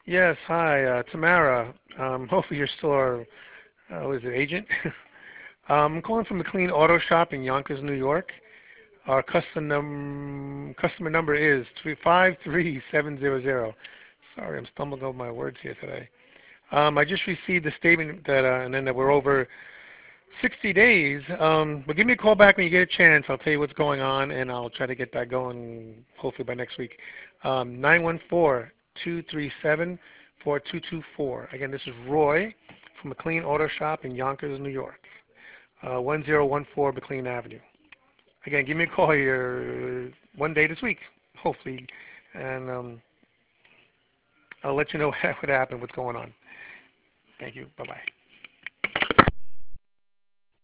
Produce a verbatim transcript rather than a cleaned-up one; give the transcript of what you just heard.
Yes, hi, uh, Tamara. Um, hopefully you're still our, uh, what is it, agent? um, I'm calling from the Clean Auto Shop in Yonkers, New York. Our custom num customer number is three five three seven zero zero. Sorry, I'm stumbling over my words here today. Um, I just received a statement that, uh, and then that we're over sixty days. Um, but give me a call back when you get a chance. I'll tell you what's going on, and I'll try to get that going hopefully by next week. Um, nine one four, two three seven, four two two four. Again, this is Roy from McLean Auto Shop in Yonkers, New York. Uh, one zero one four McLean Avenue. Again, give me a call here one day this week, hopefully, and um, I'll let you know what happened, what's going on. Thank you. Bye-bye.